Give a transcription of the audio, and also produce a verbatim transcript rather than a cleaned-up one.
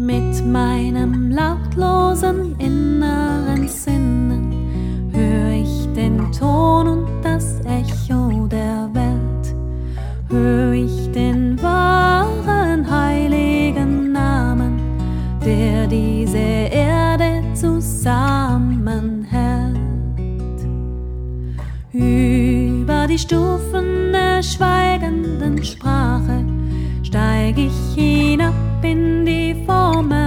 Mit meinem lautlosen inneren Sinnen hör ich den Ton und das Echo der Welt, hör ich den wahren heiligen Namen, der diese Erde zusammenhält. Über die Stufen der schweigenden Sprache steig ich hinab in die Formel